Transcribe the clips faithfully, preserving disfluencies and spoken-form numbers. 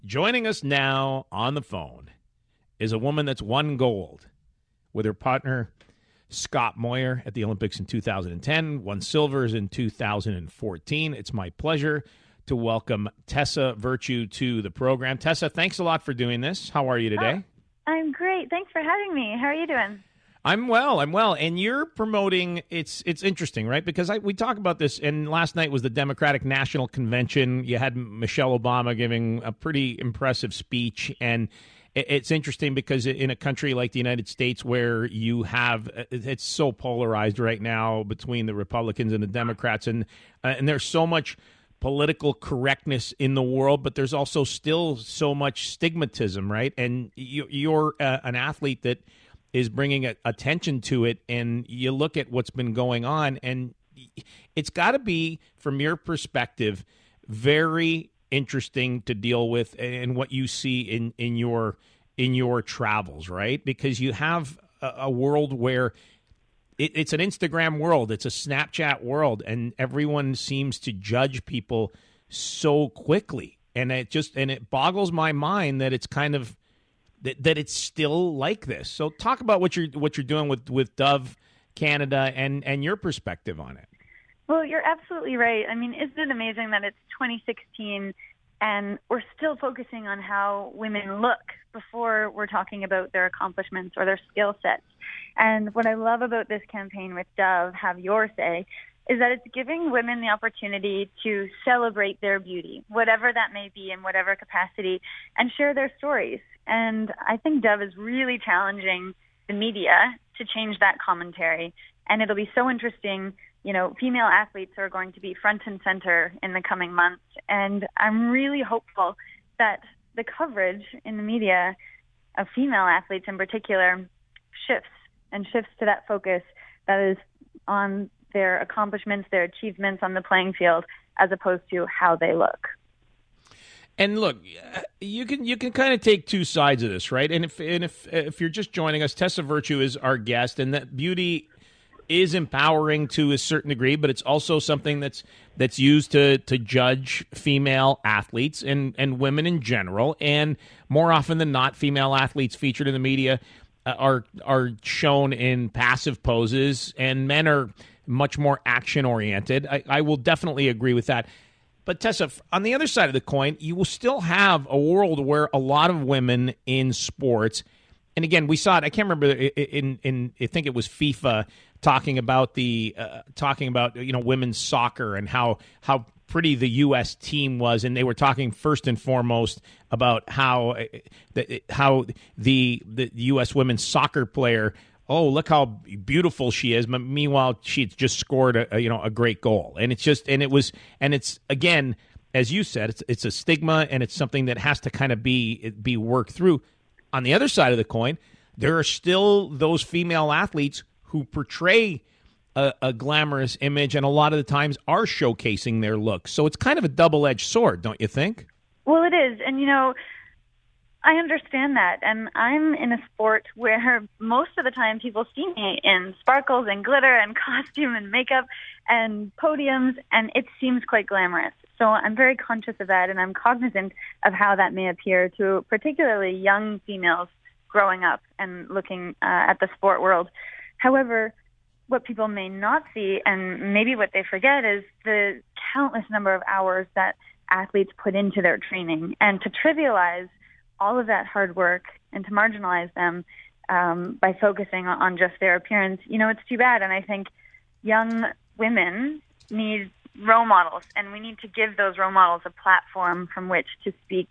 Joining us now on the phone is a woman that's won gold with her partner, Scott Moir, at the Olympics in two thousand ten, won silvers in two thousand fourteen. It's my pleasure to welcome Tessa Virtue to the program. Tessa, thanks a lot for doing this. How are you today? Oh, I'm great. Thanks for having me. How are you doing? I'm well. I'm well. And you're promoting, it's it's interesting, right? Because I, we talk about this, and last night was the Democratic National Convention. You had Michelle Obama giving a pretty impressive speech, and it, it's interesting because in a country like the United States where you have, it's so polarized right now between the Republicans and the Democrats, and uh, and there's so much political correctness in the world, but there's also still so much stigmatism, right? And you, you're uh, an athlete that is bringing a, attention to it, and you look at what's been going on, and it's got to be, from your perspective, very interesting to deal with, and what you see in, in your in your travels, right? Because you have a, a world where it, it's an Instagram world, it's a Snapchat world, and everyone seems to judge people so quickly, and it just and it boggles my mind that it's kind of That, that it's still like this. So talk about what you're what you're doing with, with Dove Canada and, and your perspective on it. Well, you're absolutely right. I mean, isn't it amazing that it's twenty sixteen and we're still focusing on how women look before we're talking about their accomplishments or their skill sets? And what I love about this campaign with Dove, Have Your Say, is that it's giving women the opportunity to celebrate their beauty, whatever that may be in whatever capacity, and share their stories. And I think Dove is really challenging the media to change that commentary. And it'll be so interesting. You know, female athletes are going to be front and center in the coming months. And I'm really hopeful that the coverage in the media of female athletes in particular shifts and shifts to that focus that is on their accomplishments, their achievements on the playing field, as opposed to how they look. And look, you can you can kind of take two sides of this, right? And if and if if you're just joining us, Tessa Virtue is our guest, and that beauty is empowering to a certain degree, but it's also something that's that's used to to judge female athletes and and women in general. And more often than not, female athletes featured in the media are are shown in passive poses, and men are much more action oriented. I, I will definitely agree with that. But Tessa, on the other side of the coin, you will still have a world where a lot of women in sports, and again, we saw it. I can't remember in in I think it was FIFA talking about the uh, talking about you know women's soccer and how how pretty the U S team was, and they were talking first and foremost about how how the the U S women's soccer player. Oh, look how beautiful she is. But meanwhile, she just scored a, a you know a great goal, and it's just and it was and it's again, as you said, it's it's a stigma, and it's something that has to kind of be be worked through. On the other side of the coin, there are still those female athletes who portray a, a glamorous image, and a lot of the times are showcasing their looks. So it's kind of a double-edged sword, don't you think? Well, it is, and you know. I understand that, and I'm in a sport where most of the time people see me in sparkles and glitter and costume and makeup and podiums, and it seems quite glamorous. So I'm very conscious of that, and I'm cognizant of how that may appear to particularly young females growing up and looking uh, at the sport world. However, what people may not see, and maybe what they forget, is the countless number of hours that athletes put into their training, and to trivialize all of that hard work and to marginalize them um, by focusing on just their appearance, you know, it's too bad. And I think young women need role models, and we need to give those role models a platform from which to speak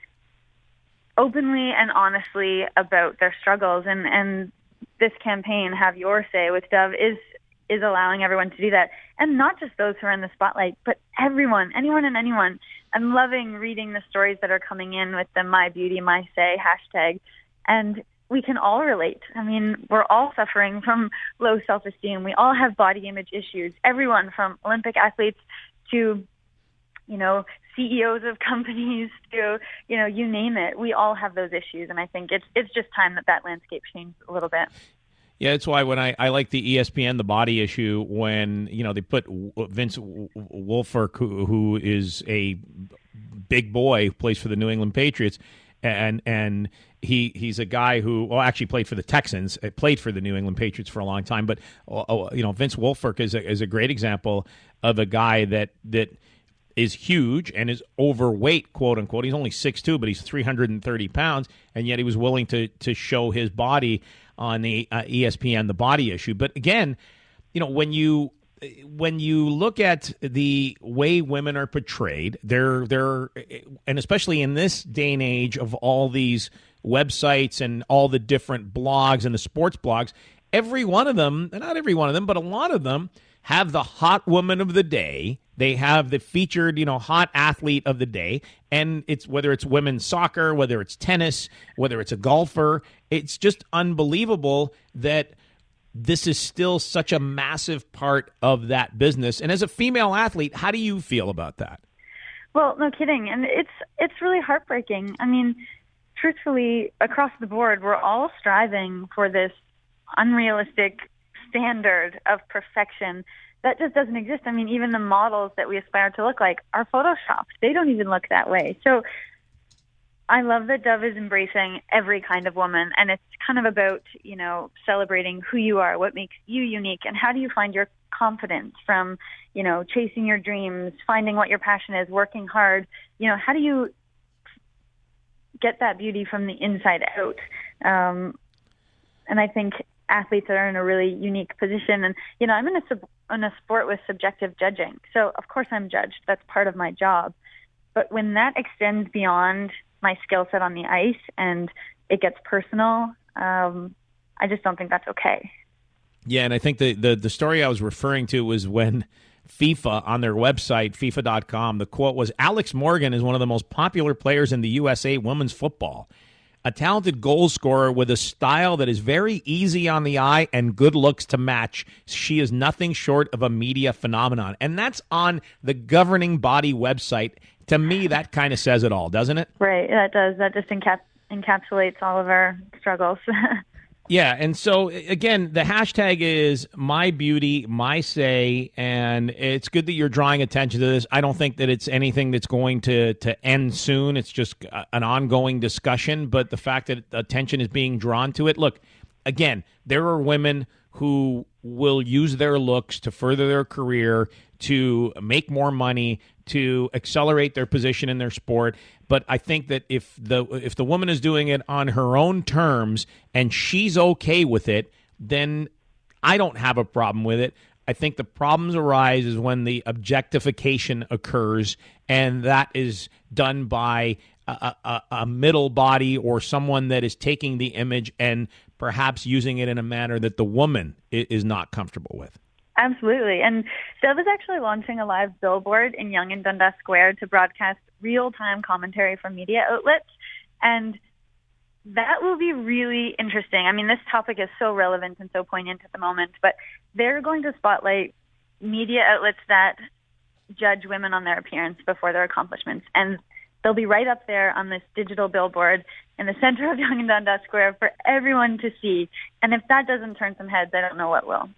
openly and honestly about their struggles. And, and this campaign, Have Your Say with Dove, is is allowing everyone to do that. And not just those who are in the spotlight, but everyone, anyone and anyone. I'm loving reading the stories that are coming in with the My Beauty, My Say hashtag. And we can all relate. I mean, we're all suffering from low self-esteem. We all have body image issues. Everyone from Olympic athletes to, you know, C E Os of companies to, you know, you name it. We all have those issues. And I think it's it's just time that that landscape changed a little bit. Yeah, that's why when I, I like the E S P N The Body issue, when, you know, they put Vince Wilfork, who, who is a big boy who plays for the New England Patriots, and and he he's a guy who well actually played for the Texans, played for the New England Patriots for a long time. But oh, you know, Vince Wilfork is a, is a great example of a guy that that is huge and is overweight, quote unquote. He's only six two, but he's three hundred thirty pounds, and yet he was willing to to show his body on the uh, E S P N, The Body Issue. But again, you know, when you when you look at the way women are portrayed, they're they're and especially in this day and age of all these websites and all the different blogs and the sports blogs, every one of them, not every one of them, but a lot of them have the hot woman of the day. They have the featured, you know, hot athlete of the day, and it's whether it's women's soccer, whether it's tennis, whether it's a golfer. It's just unbelievable that this is still such a massive part of that business. And as a female athlete, how do you feel about that? Well, no kidding. And it's it's really heartbreaking. I mean, truthfully, across the board, we're all striving for this unrealistic standard of perfection that just doesn't exist. I mean, even the models that we aspire to look like are photoshopped. They don't even look that way. So I love that Dove is embracing every kind of woman, and it's kind of about, you know, celebrating who you are, what makes you unique, and how do you find your confidence from, you know, chasing your dreams, finding what your passion is, working hard. You know, how do you get that beauty from the inside out? Um, and I think athletes are in a really unique position. And, you know, I'm in a, sub- in a sport with subjective judging. So, of course, I'm judged. That's part of my job. But when that extends beyond my skill set on the ice and it gets personal, um, I just don't think that's okay. Yeah, and I think the, the, the story I was referring to was when FIFA, on their website, FIFA dot com, the quote was, Alex Morgan is one of the most popular players in the U S A women's football. A talented goal scorer with a style that is very easy on the eye and good looks to match. She is nothing short of a media phenomenon. And that's on the governing body website. To me, that kind of says it all, doesn't it? Right, that does. That just encap- encapsulates all of our struggles. Yeah, and so, again, the hashtag is My Beauty, My Say, and it's good that you're drawing attention to this. I don't think that it's anything that's going to, to end soon. It's just an ongoing discussion, but the fact that attention is being drawn to it, look, again, there are women who will use their looks to further their career, to make more money, to accelerate their position in their sport. But I think that if the if the woman is doing it on her own terms and she's okay with it, then I don't have a problem with it. I think the problems arise is when the objectification occurs, and that is done by a, a, a middle body or someone that is taking the image and perhaps using it in a manner that the woman is not comfortable with. Absolutely. And Dove is actually launching a live billboard in Yonge and Dundas Square to broadcast real-time commentary from media outlets. And that will be really interesting. I mean, this topic is so relevant and so poignant at the moment, but they're going to spotlight media outlets that judge women on their appearance before their accomplishments. And they'll be right up there on this digital billboard in the center of Yonge and Dundas Square for everyone to see. And if that doesn't turn some heads, I don't know what will.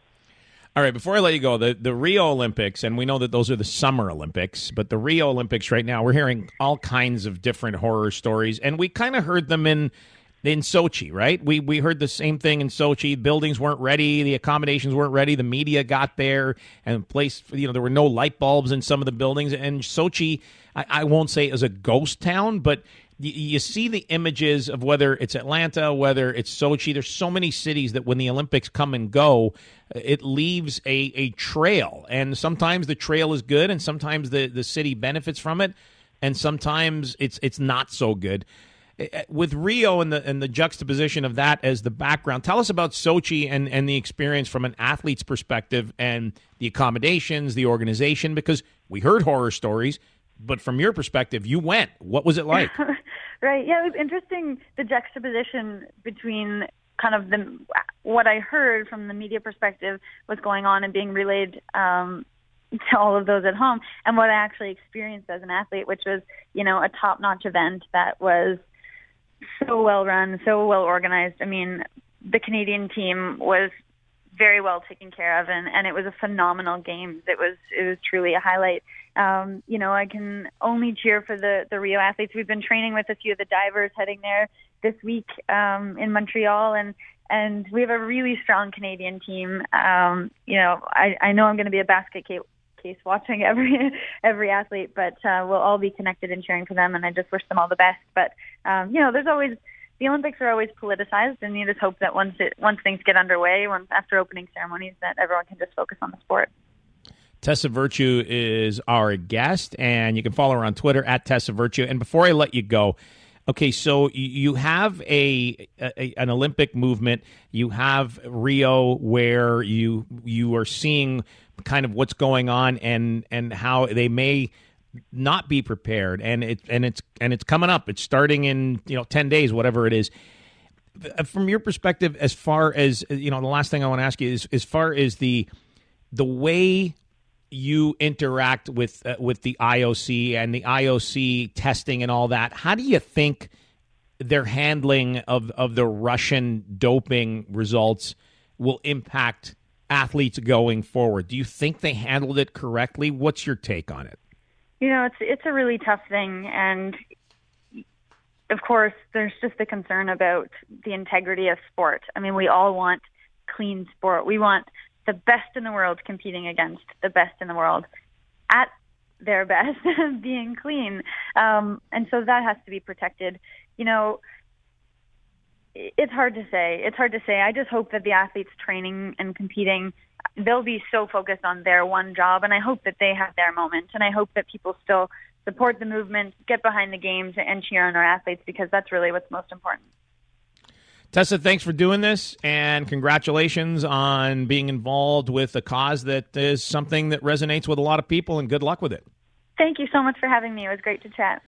All right, before I let you go, the, the Rio Olympics, and we know that those are the Summer Olympics, but the Rio Olympics right now, we're hearing all kinds of different horror stories, and we kind of heard them in in Sochi, right? We we heard the same thing in Sochi. Buildings weren't ready, the accommodations weren't ready, the media got there, and place, you know, there were no light bulbs in some of the buildings, and Sochi, I, I won't say is a ghost town, but you see the images of whether it's Atlanta, whether it's Sochi. There's so many cities that when the Olympics come and go, it leaves a, a trail. And sometimes the trail is good, and sometimes the, the city benefits from it, and sometimes it's it's not so good. With Rio and the and the juxtaposition of that as the background, tell us about Sochi and, and the experience from an athlete's perspective and the accommodations, the organization, because we heard horror stories, but from your perspective, you went. What was it like? Right. Yeah, it was interesting, the juxtaposition between kind of the what I heard from the media perspective was going on and being relayed um, to all of those at home, and what I actually experienced as an athlete, which was, you know, a top-notch event that was so well run, so well organized. I mean, the Canadian team was very well taken care of, and, and it was a phenomenal game. It was it was truly a highlight. um, you know, I can only cheer for the, the Rio athletes. We've been training with a few of the divers heading there this week um, in Montreal, and and we have a really strong Canadian team. Um, you know, I, I know I'm going to be a basket case, case watching every every athlete, but uh, we'll all be connected and cheering for them, and I just wish them all the best. But um, you know, there's always the Olympics are always politicized, and you just hope that once it once things get underway, once after opening ceremonies, that everyone can just focus on the sport. Tessa Virtue is our guest, and you can follow her on Twitter at Tessa Virtue. And before I let you go, okay, so you have a, a an Olympic movement. You have Rio, where you you are seeing kind of what's going on and and how they may not be prepared, and it and it's and it's coming up. It's starting in you know ten days, whatever it is. From your perspective, as far as you know, the last thing I want to ask you is as far as the the way you interact with uh, with the I O C and the I O C testing and all that. How do you think their handling of, of the Russian doping results will impact athletes going forward? Do you think they handled it correctly? What's your take on it? You know, it's it's a really tough thing, and of course, there's just the concern about the integrity of sport. I mean, we all want clean sport. We want the best in the world competing against the best in the world at their best, being clean. Um, and so that has to be protected. You know, it's hard to say. It's hard to say. I just hope that the athletes training and competing, they'll be so focused on their one job, and I hope that they have their moment. And I hope that people still support the movement, get behind the games, and cheer on our athletes, because that's really what's most important. Tessa, thanks for doing this, and congratulations on being involved with a cause that is something that resonates with a lot of people, and good luck with it. Thank you so much for having me. It was great to chat.